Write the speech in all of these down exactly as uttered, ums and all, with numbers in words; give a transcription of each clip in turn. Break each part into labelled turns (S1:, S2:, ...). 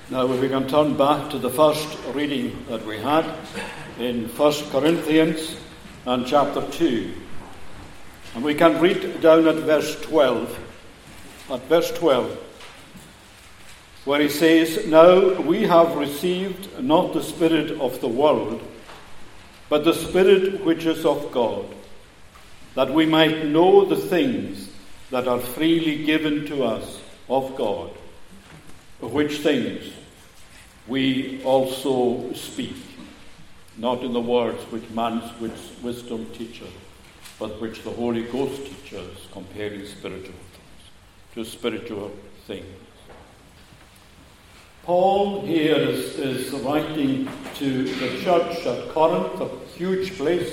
S1: Now we can turn back to the first reading that we had in First Corinthians and chapter two. And we can read down at verse twelve. At verse twelve, where he says, "Now we have received not the spirit of the world, but the Spirit which is of God, that we might know the things that are freely given to us of God, which things we also speak, not in the words which man's wisdom teacheth, but which the Holy Ghost teaches, comparing spiritual things to spiritual things." Paul here is, is writing to the church at Corinth, a huge place,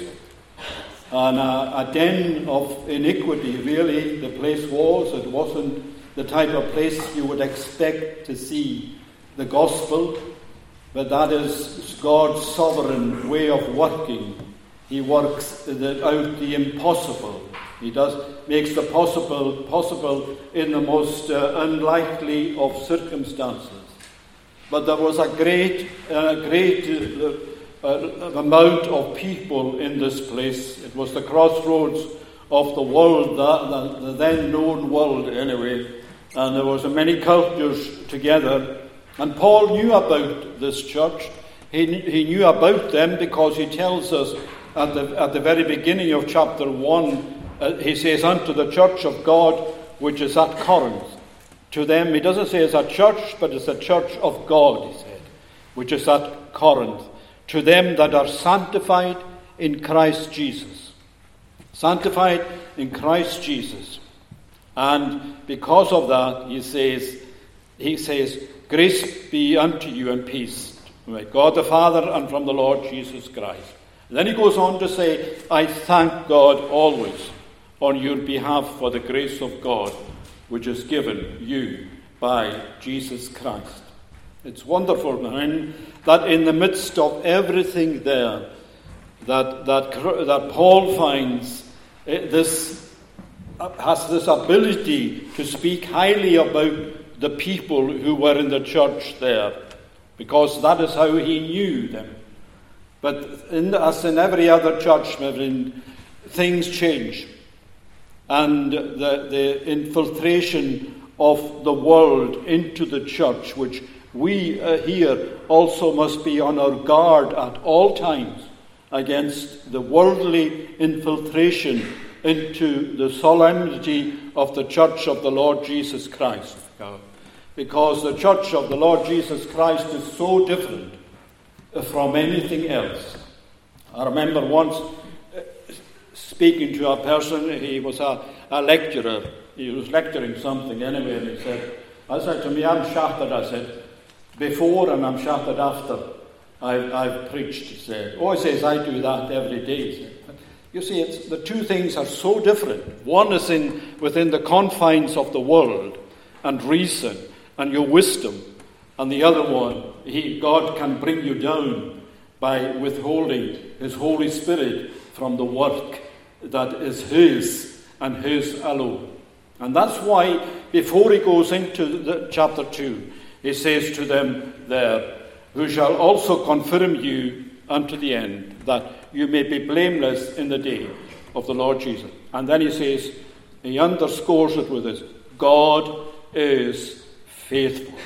S1: and a, a den of iniquity, really, the place was. It wasn't the type of place you would expect to see the gospel, but that is God's sovereign way of working. He works the, out the impossible. He does makes the possible possible in the most uh, unlikely of circumstances. But there was a great, uh, great uh, uh, amount of people in this place. It was the crossroads of the world, the, the, the then known world anyway, and there was many cultures together. And Paul knew about this church. He, he knew about them because he tells us at the, at the very beginning of chapter one, uh, he says, "Unto the church of God which is at Corinth." To them, he doesn't say it's a church, but it's a church of God, he said, which is at Corinth. "To them that are sanctified in Christ Jesus." Sanctified in Christ Jesus. And because of that, he says, he says, "Grace be unto you and peace from God the Father and from the Lord Jesus Christ." And then he goes on to say, "I thank God always on your behalf for the grace of God, which is given you by Jesus Christ." It's wonderful, man, that in the midst of everything there, that that that Paul finds this has this ability to speak highly about the people who were in the church there, because that is how he knew them. But in, as in every other church, things change. And the, the infiltration of the world into the church, which we uh, here also must be on our guard at all times against the worldly infiltration into the solemnity of the church of the Lord Jesus Christ. Because the church of the Lord Jesus Christ is so different from anything else. I remember once speaking to a person. He was a, a lecturer. He was lecturing something anyway, and he said, I said to me, "I'm shattered," I said, "before and I'm shattered after I've, I've preached," he said. "Oh," he says, "I do that every day." He said, but you see, it's, the two things are so different. One is in within the confines of the world and reason and your wisdom, and the other one, he, God can bring you down by withholding His Holy Spirit from the work that is His and His alone. And that's why before he goes into the, chapter two, he says to them there, "Who shall also confirm you unto the end, that you may be blameless in the day of the Lord Jesus." And then he says, he underscores it with this, "God is faithful."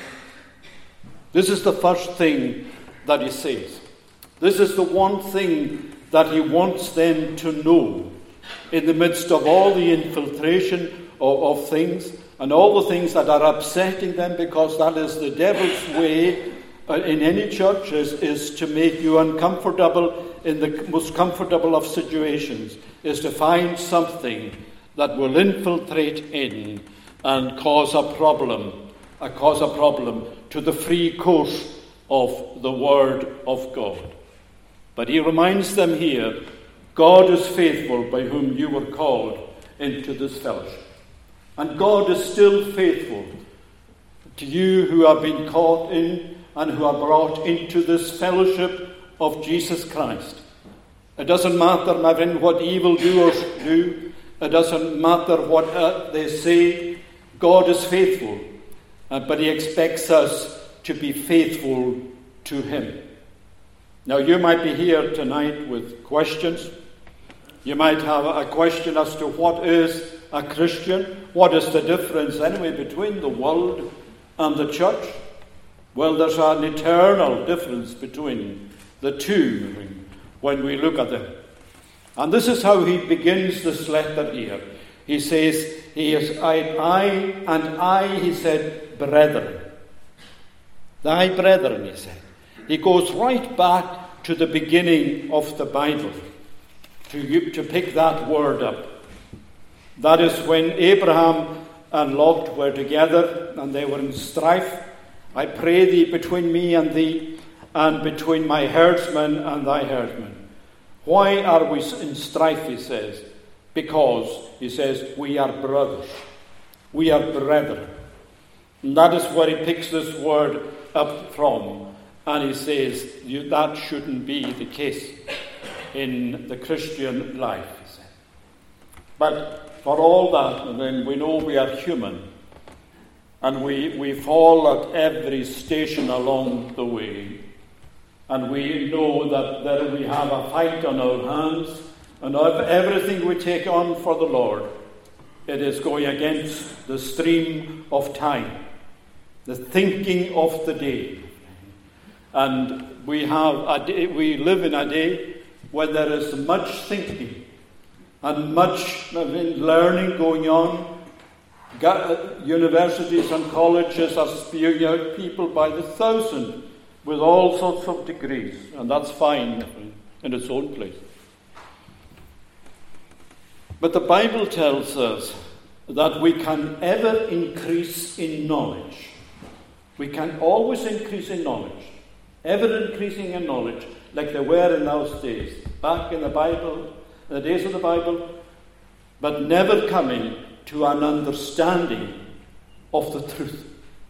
S1: This is the first thing that he says. This is the one thing that he wants them to know in the midst of all the infiltration of, of things and all the things that are upsetting them, because that is the devil's way uh, in any church, is, is to make you uncomfortable in the most comfortable of situations, is to find something that will infiltrate in and cause a problem, uh, cause a problem to the free course of the Word of God. But he reminds them here, God is faithful, by whom you were called into this fellowship. And God is still faithful to you who have been caught in and who are brought into this fellowship of Jesus Christ. It doesn't matter, Mavin, what evildoers do. It doesn't matter what uh, they say. God is faithful. Uh, but he expects us to be faithful to him. Now, you might be here tonight with questions. You might have a question as to what is a Christian. What is the difference, anyway, between the world and the church? Well, there's an eternal difference between the two when we look at them. And this is how he begins this letter here. He says, he is I, I and I, he said, brethren. Thy brethren, he said. He goes right back to the beginning of the Bible to, to pick that word up. That is when Abraham and Lot were together and they were in strife. I pray thee between me and thee, and between my herdsmen and thy herdsmen. Why are we in strife, he says? Because, he says, we are brothers. We are brethren. And that is where he picks this word up from. And he says, you, that shouldn't be the case in the Christian life, he said. But for all that, and then we know we are human. And we, we fall at every station along the way. And we know that there we have a fight on our hands. And everything we take on for the Lord, it is going against the stream of time, the thinking of the day. And we have a day, we live in a day where there is much thinking and much learning going on. Universities and colleges are spewing out people by the thousand with all sorts of degrees, and that's fine in its own place. But the Bible tells us that we can ever increase in knowledge. We can always increase in knowledge, ever increasing in knowledge, like they were in those days, back in the Bible, in the days of the Bible, but never coming to an understanding of the truth.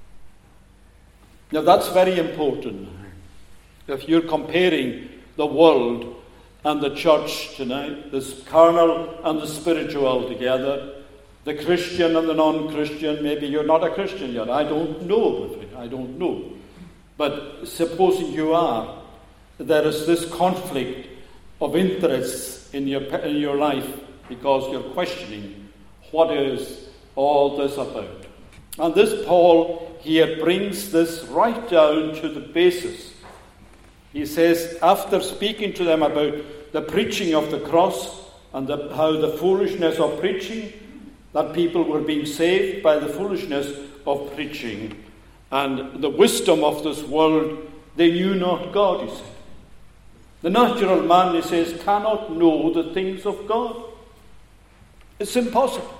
S1: Now that's very important. If you're comparing the world and the church tonight, this carnal and the spiritual together, the Christian and the non-Christian, maybe you're not a Christian yet, I don't know, I don't know. But supposing you are, there is this conflict of interests in your, in your life because you're questioning what is all this about. And this Paul here brings this right down to the basis. He says, after speaking to them about the preaching of the cross and the, how the foolishness of preaching, that people were being saved by the foolishness of preaching, and the wisdom of this world, they knew not God, he said. The natural man, he says, cannot know the things of God. It's impossible.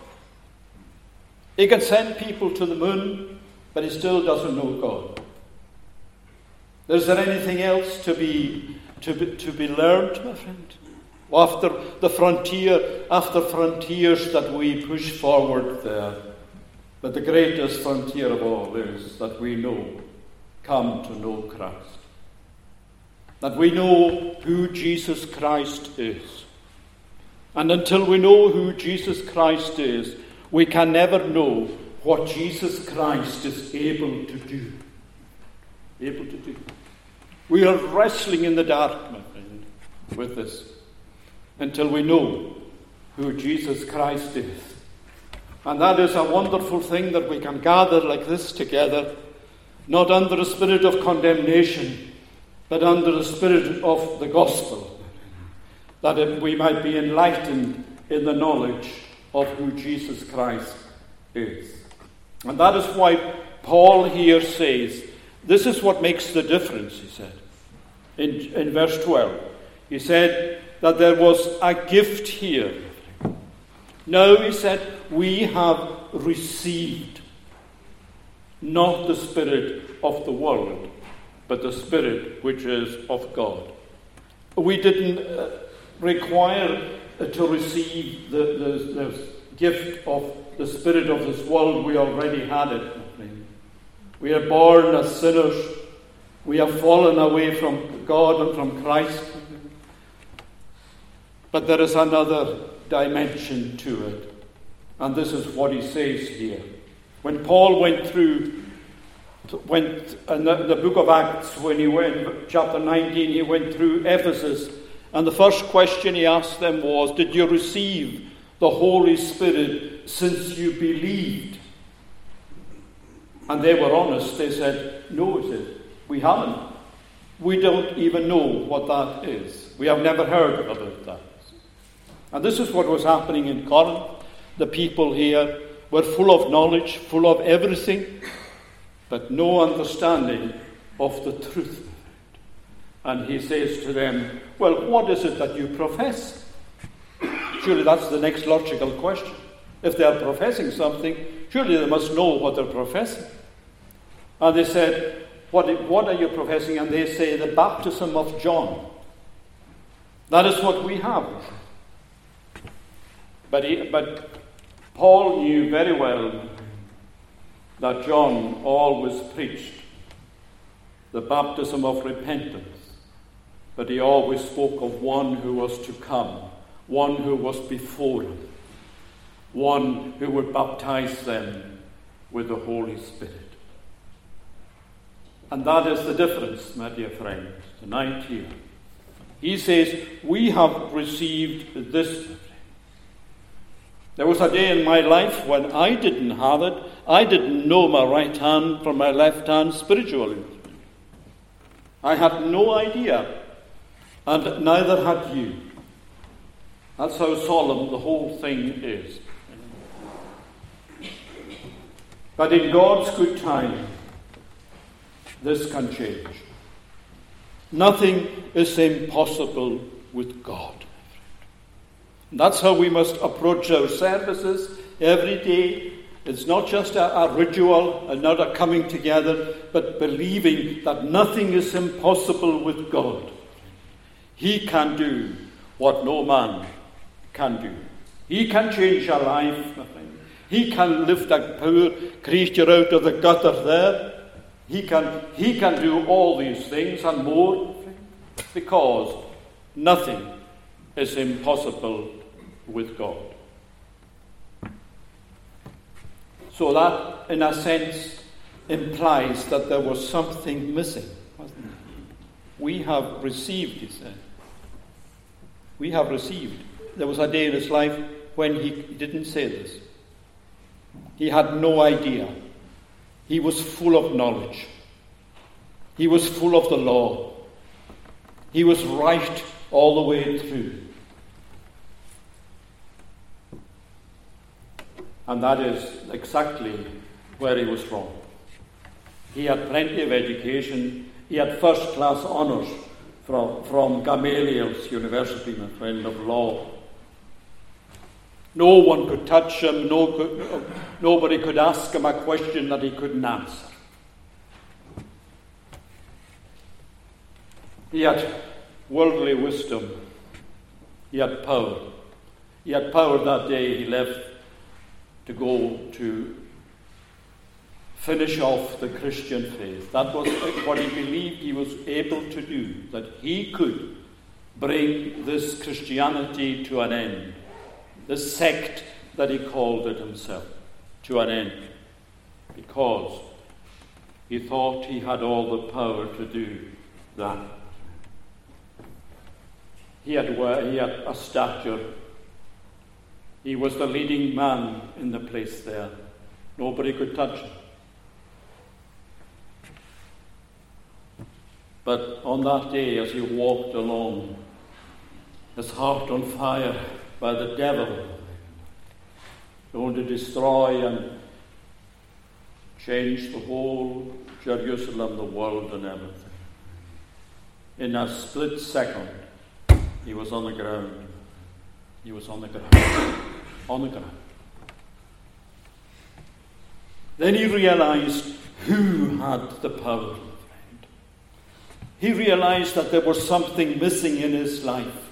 S1: He can send people to the moon, but he still doesn't know God. Is there anything else to be to be, to be learned, my friend? After the frontier, after frontiers that we push forward there, but the greatest frontier of all is that we know, come to know Christ. That we know who Jesus Christ is. And until we know who Jesus Christ is, we can never know what Jesus Christ is able to do. Able to do. We are wrestling in the dark, my friend, with this, until we know who Jesus Christ is. And that is a wonderful thing that we can gather like this together, not under the spirit of condemnation, but under the spirit of the gospel, that we might be enlightened in the knowledge of who Jesus Christ is. And that is why Paul here says, this is what makes the difference, he said, in, in verse twelve. He said that there was a gift here. Now, he said, we have received not the spirit of the world, but the spirit which is of God. We didn't uh, require uh, to receive the, the, the gift of the spirit of this world. We already had it. We are born as sinners. We have fallen away from God and from Christ. But there is another dimension to it. And this is what he says here. When Paul went through went in the, the book of Acts, when he went, chapter nineteen, he went through Ephesus, and the first question he asked them was, did you receive the Holy Spirit since you believed? And they were honest. They said, no, he said, we haven't. We don't even know what that is. We have never heard about that. And this is what was happening in Corinth. The people here were full of knowledge, full of everything, but no understanding of the truth. And he says to them, well, what is it that you profess? Surely that's the next logical question. If they are professing something, surely they must know what they're professing. And they said, what, what are you professing? And they say, the baptism of John. That is what we have. But, he, but Paul knew very well that John always preached the baptism of repentance. But he always spoke of one who was to come, one who was before him, one who would baptize them with the Holy Spirit. And that is the difference, my dear friends, tonight here. He says, we have received this. There was a day in my life when I didn't have it. I didn't know my right hand from my left hand spiritually. I had no idea, and neither had you. That's how solemn the whole thing is. But in God's good time, this can change. Nothing is impossible with God. That's how we must approach our services every day. It's not just a, a ritual and not a coming together, but believing that nothing is impossible with God. He can do what no man can do. He can change a life. He can lift a poor creature out of the gutter there. He can, he can do all these things and more, because nothing is impossible with God. So that, in a sense, implies that there was something missing, wasn't it? We have received, he said. We have received. There was a day in his life when he didn't say this. He had no idea. He was full of knowledge. He was full of the law. He was right all the way through. And that is exactly where he was wrong. He had plenty of education. He had first-class honours from, from Gamaliel's University, my friend, of law. No one could touch him. No could, nobody could ask him a question that he couldn't answer. He had worldly wisdom. He had power. He had power that day he left to go to finish off the Christian faith. That was what he believed he was able to do, that he could bring this Christianity to an end, this sect that he called it himself, to an end, because he thought he had all the power to do that. He had, he had a stature. He was the leading man in the place there. Nobody could touch him. But on that day, as he walked along, his heart on fire by the devil, going to destroy and change the whole Jerusalem, the world, and everything. In a split second, he was on the ground. He was on the ground. On the ground. Then he realized who had the power. He realized that there was something missing in his life.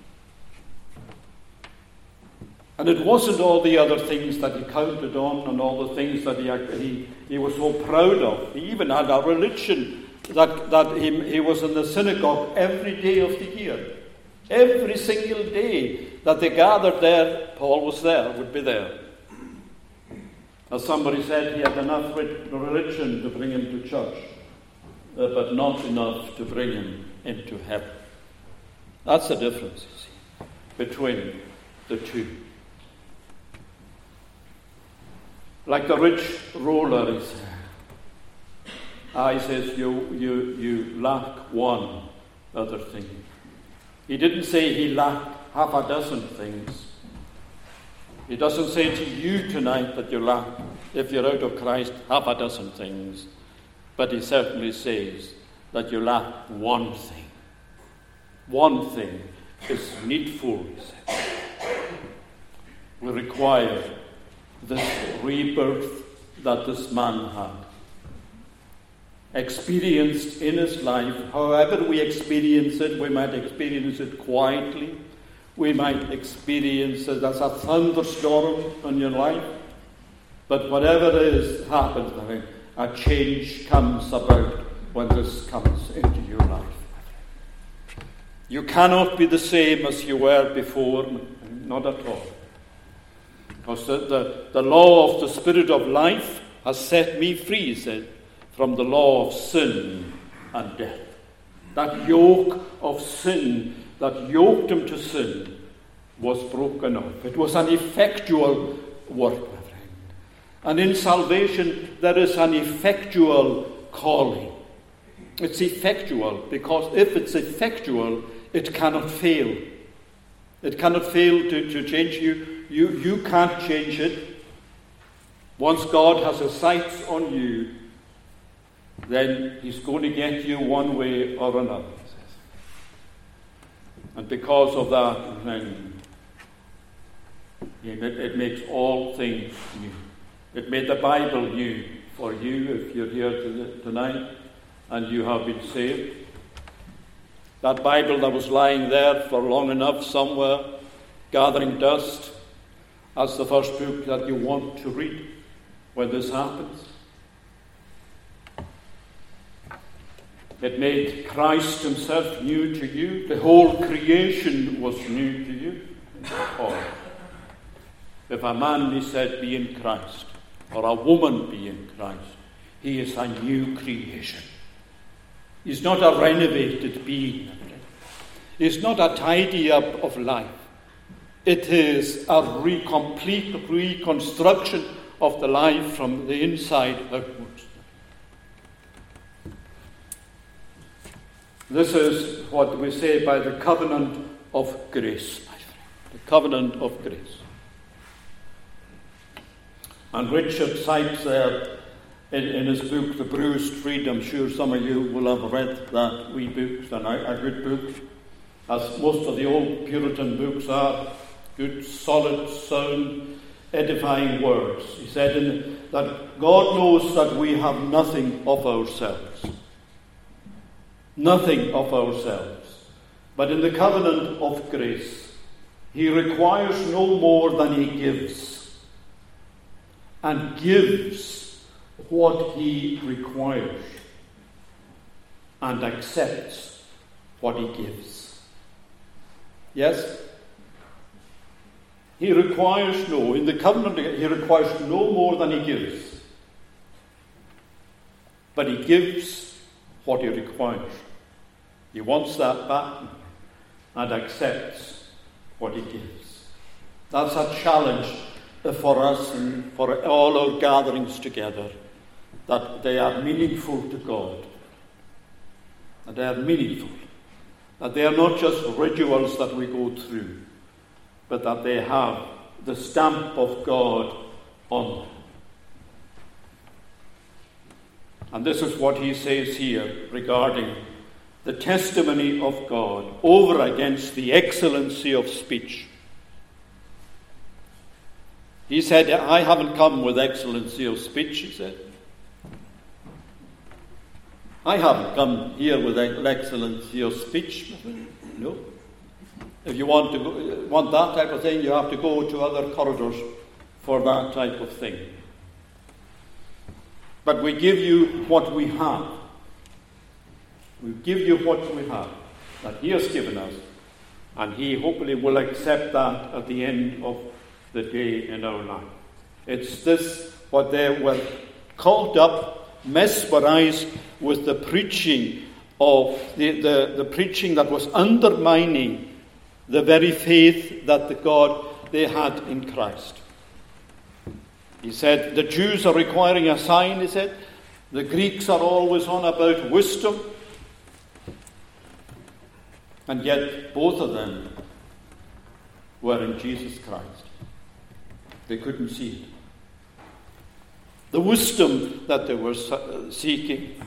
S1: And it wasn't all the other things that he counted on and all the things that he, he, he was so proud of. He even had a religion that, that he, he was in the synagogue every day of the year. Every single day that they gathered there, Paul was there, would be there. As somebody said, he had enough religion to bring him to church, uh, but not enough to bring him into heaven. That's the difference, you see, between the two. Like the rich ruler, he said, ah, he says, you, you, you lack one other thing. He didn't say he lacked half a dozen things. He doesn't say to you tonight that you lack, if you're out of Christ, half a dozen things. But he certainly says that you lack one thing. One thing is needful, he says. We require this rebirth that this man had. Experienced in his life, however we experience it, we might experience it quietly. We might experience it as a thunderstorm in your life. But whatever it is happens, I mean, a change comes about when this comes into your life. You cannot be the same as you were before, not at all. Because the, the, the law of the Spirit of life has set me free, he said, from the law of sin and death. That yoke of sin that yoked him to sin was broken off. It was an effectual work, my friend. And in salvation, there is an effectual calling. It's effectual because if it's effectual, it cannot fail. It cannot fail to, to change you. You. You can't change it. Once God has his sights on you, then he's going to get you one way or another. And because of that, then it, it makes all things new. It made the Bible new for you if you're here tonight and you have been saved. That Bible that was lying there for long enough somewhere, gathering dust, that's the first book that you want to read when this happens. It made Christ himself new to you. The whole creation was new to you. Or if a man, he said, be in Christ, or a woman be in Christ, he is a new creation. He's not a renovated being. It's not a tidy up of life. It is a re- complete reconstruction of the life from the inside outwards. This is what we say by the covenant of grace, my friend. The covenant of grace. And Richard Sipes there, in, in his book, The Bruised Freedom, I'm sure some of you will have read that wee book. It's a good book, as most of the old Puritan books are. Good, solid, sound, edifying words. He said in, that God knows that we have nothing of ourselves. Nothing of ourselves. But in the covenant of grace, he requires no more than he gives. And gives what he requires. And accepts what he gives. Yes? He requires no, in the covenant, he requires no more than he gives. But he gives what he requires. He wants that back and accepts what he gives. That's a challenge for us and for all our gatherings together, that they are meaningful to God. That they are meaningful. That they are not just rituals that we go through, but that they have the stamp of God on them. And this is what he says here regarding the testimony of God over against the excellency of speech. He said, I haven't come with excellency of speech, he said. I haven't come here with excellency of speech. No. If you want to go, want that type of thing, you have to go to other corridors for that type of thing. But we give you what we have. We give you what we have, that he has given us, and he hopefully will accept that at the end of the day in our life. It's this what they were caught up, mesmerized with the preaching of the, the, the preaching that was undermining the very faith that the God they had in Christ. He said, the Jews are requiring a sign, he said. The Greeks are always on about wisdom. And yet both of them were in Jesus Christ. They couldn't see it. The wisdom that they were seeking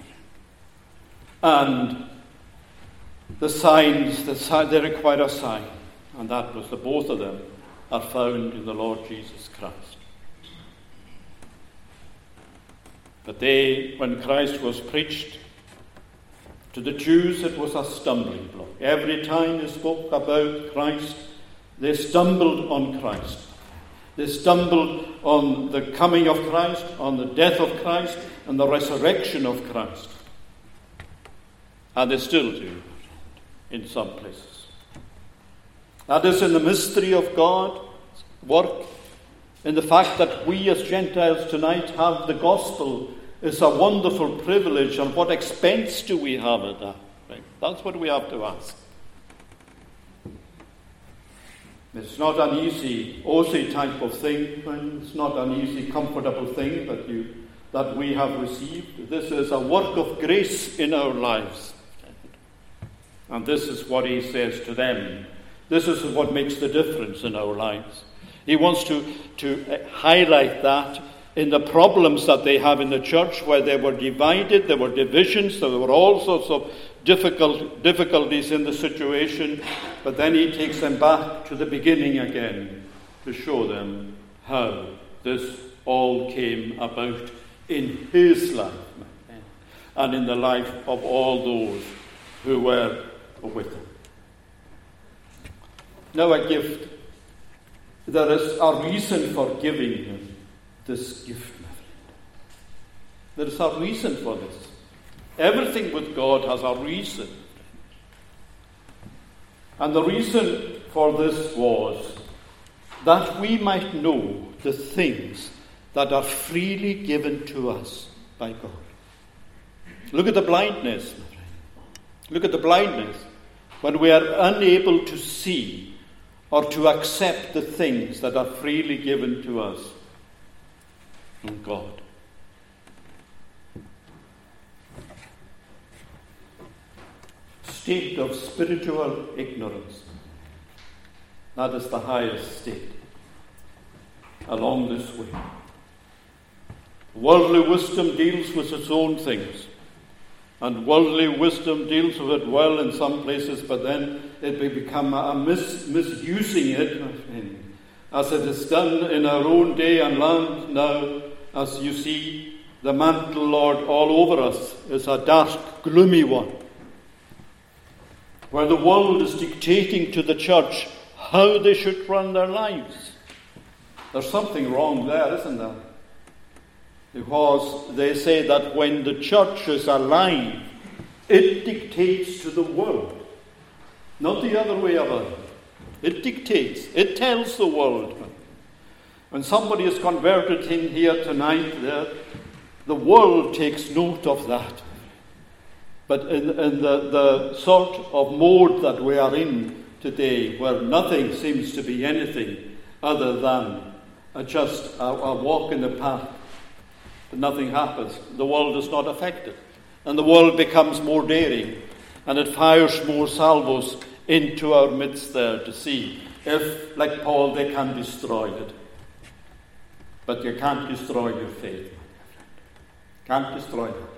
S1: and the signs, the sign, they required a sign. And that was the both of them are found in the Lord Jesus Christ. But they, when Christ was preached to the Jews, it was a stumbling block. Every time they spoke about Christ, they stumbled on Christ. They stumbled on the coming of Christ, on the death of Christ, and the resurrection of Christ. And they still do in some places. That is in the mystery of God's work, in the fact that we as Gentiles tonight have the gospel is a wonderful privilege, and what expense do we have at that? Right? That's what we have to ask. It's not an easy, easy type of thing. It's not an easy, comfortable thing that you that we have received. This is a work of grace in our lives. And this is what he says to them. This is what makes the difference in our lives. He wants to, to highlight that in the problems that they have in the church, where they were divided, there were divisions, there were all sorts of difficult difficulties in the situation. But then he takes them back to the beginning again to show them how this all came about in his life and in the life of all those who were with him. Now a gift. There is a reason for giving him this gift, my friend. There is a reason for this. Everything with God has a reason. And the reason for this was that we might know the things that are freely given to us by God. Look at the blindness, my friend. Look at the blindness. When we are unable to see or to accept the things that are freely given to us from God. State of spiritual ignorance. That is the highest state along this way. Worldly wisdom deals with its own things. And worldly wisdom deals with it well in some places, but then it may become a mis- misusing it, as it is done in our own day and land now. As you see, the mantle, Lord, all over us is a dark, gloomy one, where the world is dictating to the church how they should run their lives. There's something wrong there, isn't there? Because they say that when the church is alive, it dictates to the world. Not the other way about it. It dictates. It tells the world. When somebody is converted in here tonight, the, the world takes note of that. But in, in the, the sort of mode that we are in today, where nothing seems to be anything other than a just a, a walk in the path, but nothing happens. The world is not affected. And the world becomes more daring. And it fires more salvos into our midst there to see if, like Paul, they can destroy it. But you can't destroy your faith. Can't destroy it.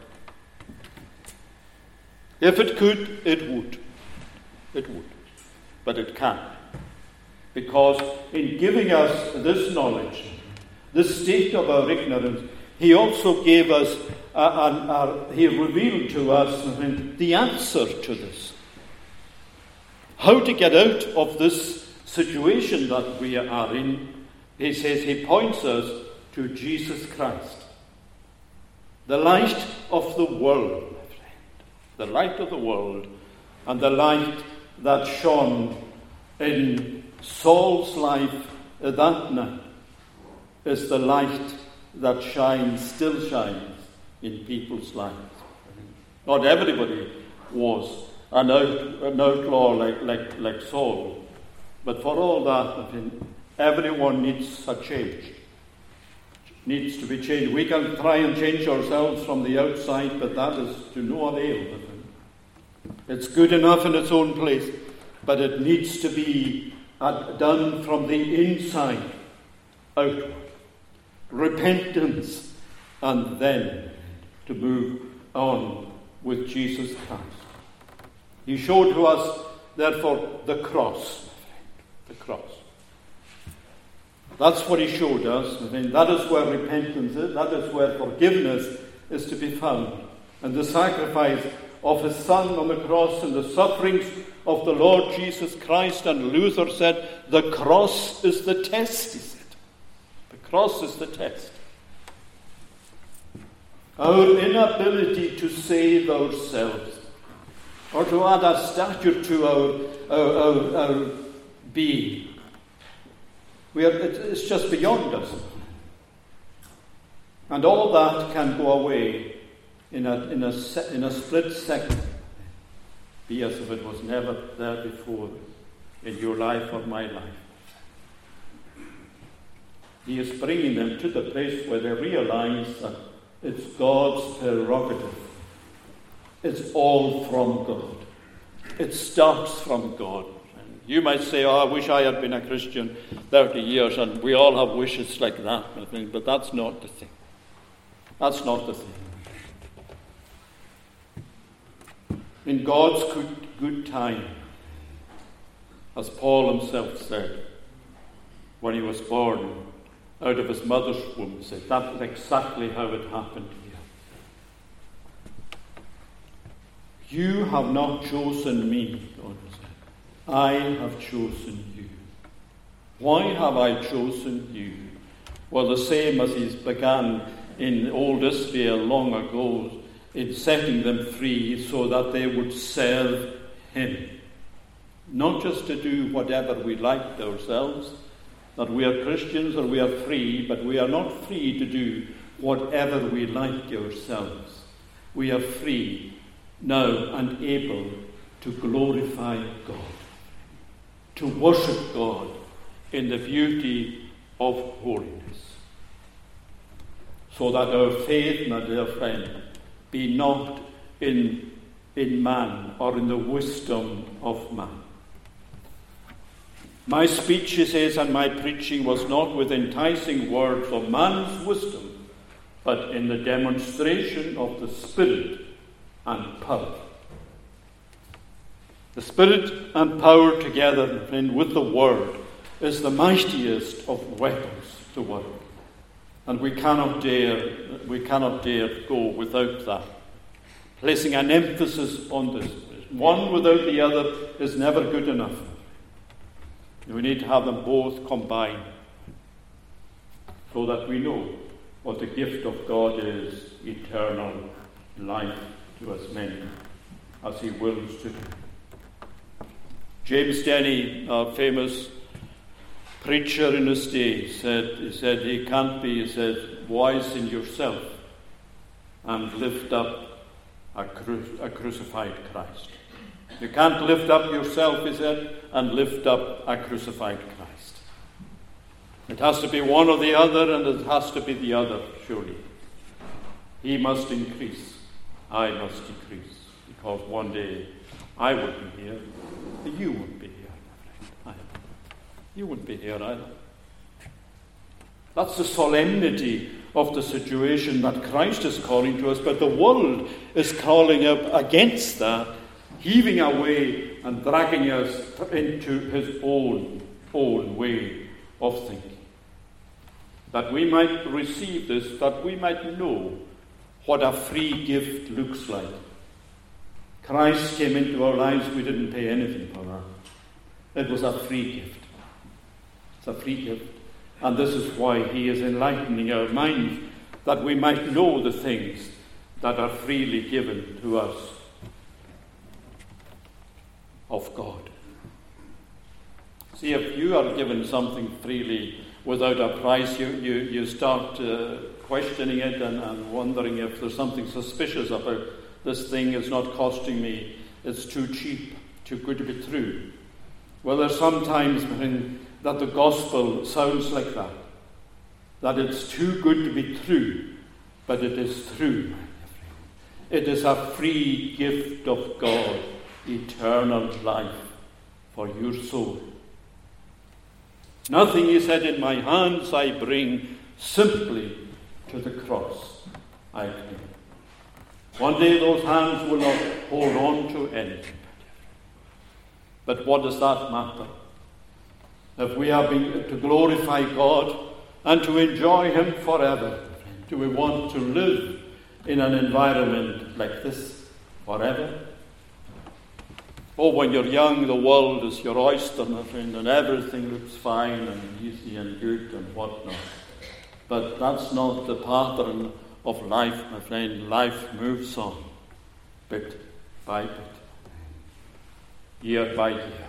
S1: If it could, it would. It would. But it can't. Because in giving us this knowledge, this state of our ignorance, he also gave us, uh, uh, uh, he revealed to us the answer to this. How to get out of this situation that we are in. He says he points us to Jesus Christ, the light of the world, my friend. The light of the world, and the light that shone in Saul's life that night is the light that shines still shines in people's lives. Not everybody was an, out, an outlaw like, like, like Saul, but for all that, I think everyone needs a change. Needs to be changed. We can try and change ourselves from the outside, but that is to no avail. It's good enough in its own place, but it needs to be done from the inside outward. Repentance, and then to move on with Jesus Christ. He showed to us, therefore, the cross. The cross. That's what he showed us. I mean, that is where repentance is. That is where forgiveness is to be found. And the sacrifice of his Son on the cross and the sufferings of the Lord Jesus Christ. And Luther said, the cross is the test, he said. The cross is the test. Our inability to save ourselves, or to add a stature to our, our, our, our being, we are, it's just beyond us. And all that can go away in a, in a, in a split second, be as if it was never there before in your life or my life. He is bringing them to the place where they realize that it's God's prerogative. It's all from God. It starts from God. And you might say, oh, I wish I had been a Christian thirty years, and we all have wishes like that, I think, but that's not the thing. That's not the thing. In God's good, good time, as Paul himself said, when he was born out of his mother's womb, said that's exactly how it happened here. You have not chosen me, God said. I have chosen you. Why have I chosen you? Well, the same as he began in old Israel long ago, in setting them free so that they would serve him. Not just to do whatever we liked ourselves, that we are Christians or we are free, but we are not free to do whatever we like ourselves. We are free now and able to glorify God, to worship God in the beauty of holiness. So that our faith, my dear friend, be not in, in man or in the wisdom of man. My speech, he says, and my preaching was not with enticing words of man's wisdom, but in the demonstration of the Spirit and power. The Spirit and power together, friend, with the Word is the mightiest of weapons to work. And we cannot dare, we cannot dare go without that. Placing an emphasis on this. One without the other is never good enough. We need to have them both combined so that we know what the gift of God is, eternal life to as many as he wills to do. James Denny, a famous preacher in his day, said, he said, he can't be, he said, wise in yourself and lift up a, cru- a crucified Christ. You can't lift up yourself, he said, and lift up a crucified Christ. It has to be one or the other, and it has to be the other, surely. He must increase, I must decrease, because one day I would be here, but you wouldn't be here, my friend. You wouldn't be here either. That's the solemnity of the situation that Christ is calling to us, but the world is calling up against that, heaving away and dragging us into his own, own way of thinking. That we might receive this, that we might know what a free gift looks like. Christ came into our lives, we didn't pay anything for that. It was a free gift. It's a free gift. And this is why he is enlightening our minds, that we might know the things that are freely given to us of God. See, if you are given something freely without a price, you, you, you start uh, questioning it and, and wondering if there's something suspicious about this thing. It's not costing me. It's too cheap, too good to be true. Well, there's sometimes when that the gospel sounds like that, that it's too good to be true, but it is true. It is a free gift of God, eternal life for your soul. Nothing, he said, in my hands I bring, simply to the cross I cling. One day those hands will not hold on to anything. But what does that matter? If we are being to glorify God and to enjoy him forever, do we want to live in an environment like this forever? Oh, when you're young, the world is your oyster, my friend, and everything looks fine and easy and good and whatnot. But that's not the pattern of life, my friend. Life moves on, bit by bit, year by year.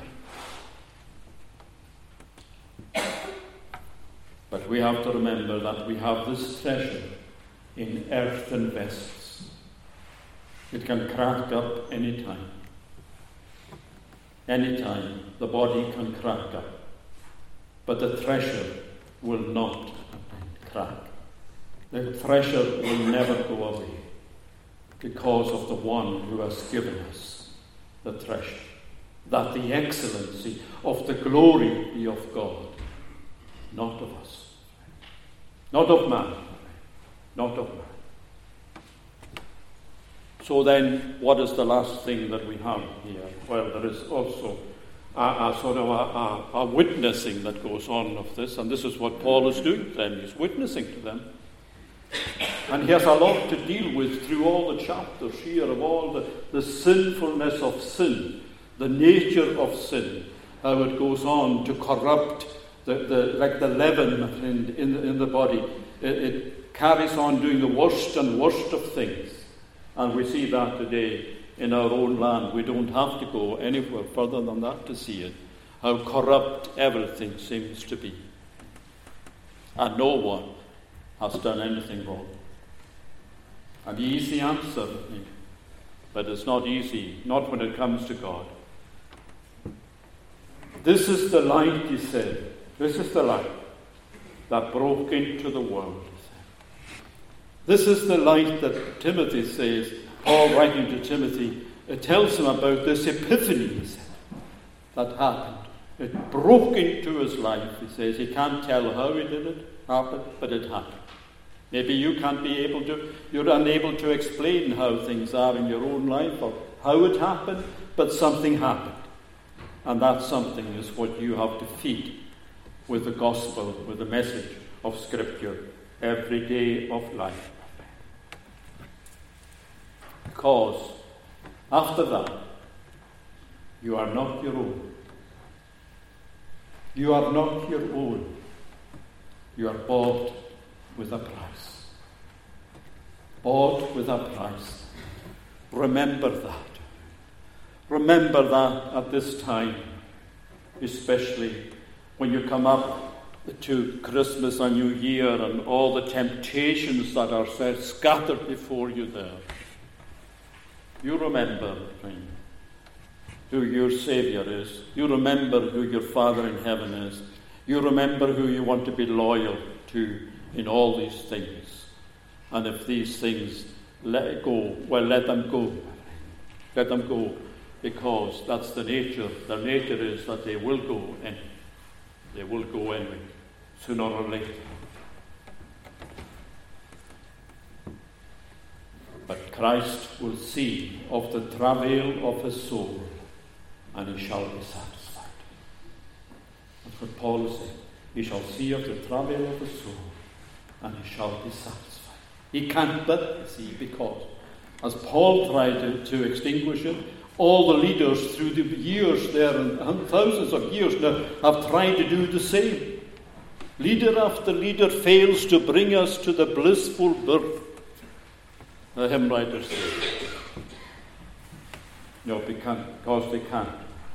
S1: But we have to remember that we have this treasure in earthen vessels. It can crack up any time. Any time the body can crack up. But the treasure will not crack. The treasure will never go away because of the one who has given us the treasure. That the excellency of the glory be of God, not of us. Not of man. Not of man. So then, what is the last thing that we have here? Well, there is also a, a sort of a, a, a witnessing that goes on of this, and this is what Paul is doing to them. He's witnessing to them. And he has a lot to deal with through all the chapters here of all the, the sinfulness of sin, the nature of sin, how it goes on to corrupt the, the like the leaven in, in, in the body. It, it carries on doing the worst and worst of things. And we see that today in our own land. We don't have to go anywhere further than that to see it. How corrupt everything seems to be. And no one has done anything wrong. An easy answer, but it's not easy, not when it comes to God. This is the light, he said. This is the light that broke into the world. This is the light that Timothy says, Paul writing to Timothy, it tells him about this epiphany, he said, that happened. It broke into his life, he says. He can't tell how he did it happen, but it happened. Maybe you can't be able to, you're unable to explain how things are in your own life or how it happened, but something happened. And that something is what you have to feed with the gospel, with the message of Scripture every day of life. Because after that, you are not your own. You are not your own. You are bought with a price. Bought with a price. Remember that. Remember that at this time, especially when you come up to Christmas and New Year and all the temptations that are scattered before you there. You remember, friend, who your Saviour is. You remember who your Father in heaven is. You remember who you want to be loyal to in all these things. And if these things let it go, well, let them go. Let them go, because that's the nature. The nature is that they will go in. They will go anyway, sooner or later. But Christ will see of the travail of his soul, and he shall be satisfied. That's what Paul is saying. He shall see of the travail of his soul, and he shall be satisfied. He can't but, you see, because as Paul tried to, to extinguish it, all the leaders through the years there, and thousands of years now, have tried to do the same. Leader after leader fails to bring us to the blissful birth. The hymn writers say, no, because they can't.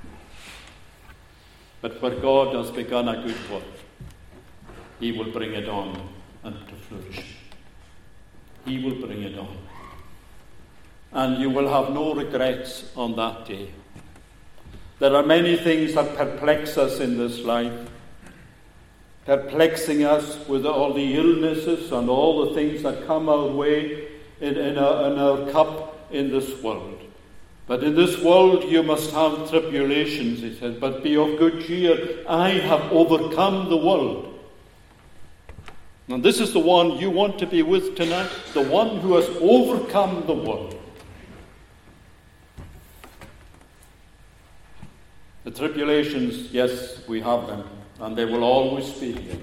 S1: But where God has begun a good work, he will bring it on and to flourish. he will bring it on. And you will have no regrets on that day. There are many things that perplex us in this life, perplexing us with all the illnesses and all the things that come our way in, in, our, in our cup in this world. But in this world you must have tribulations, he says, but be of good cheer. I have overcome the world. And this is the one you want to be with tonight, the one who has overcome the world. The tribulations, yes, we have them, and they will always be here.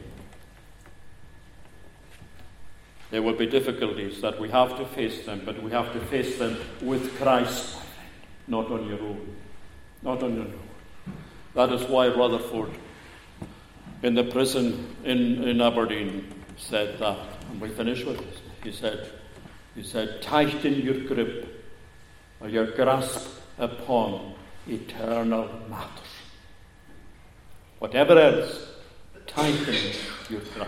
S1: There will be difficulties that we have to face them, but we have to face them with Christ, not on your own. Not on your own. That is why Rutherford, in the prison in, in Aberdeen, said that. And we finish with this. He said, he said, tighten your grip or your grasp upon eternal matters. Whatever else, tighten your grasp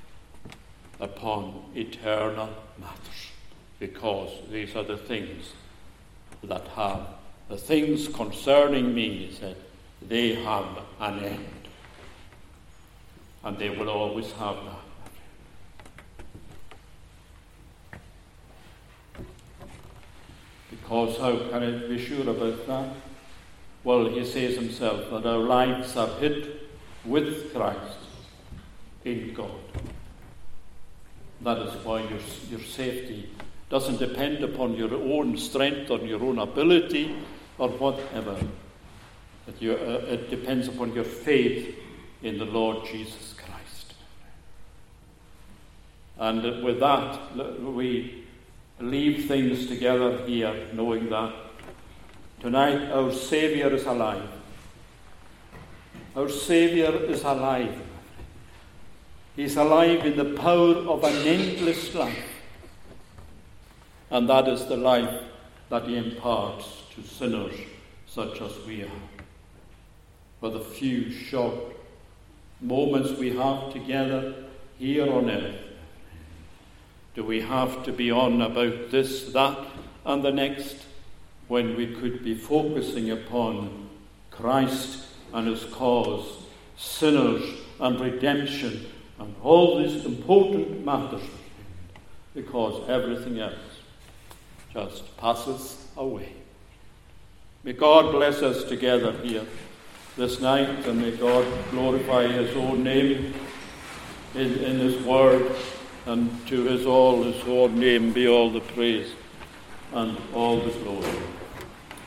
S1: upon eternal matters, because these are the things that have, the things concerning me, he said, they have an end. And they will always have that. Because how can I be sure about that? Well, he says himself that our lives are hid with Christ in God. That is why your, your safety doesn't depend upon your own strength or your own ability or whatever. But you, uh, it depends upon your faith in the Lord Jesus Christ. And with that, we leave things together here, knowing that tonight our Saviour is alive. Our Saviour is alive. He's alive in the power of an endless life. And that is the life that he imparts to sinners such as we are. For the few short moments we have together here on earth, do we have to be on about this, that, and the next, when we could be focusing upon Christ and his cause, sinners and redemption, and all these important matters, because everything else just passes away. May God bless us together here this night, and may God glorify his own name in, in his word, and to his all his own name be all the praise and all the glory.